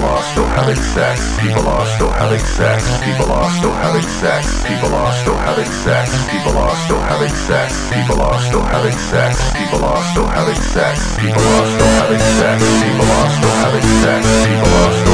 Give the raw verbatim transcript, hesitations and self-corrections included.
are still having sex. People are still having sex. People are still having sex. People are still having sex. People are still having sex. People are still having sex. People are still having sex. People are still having sex. People are still having sex. People are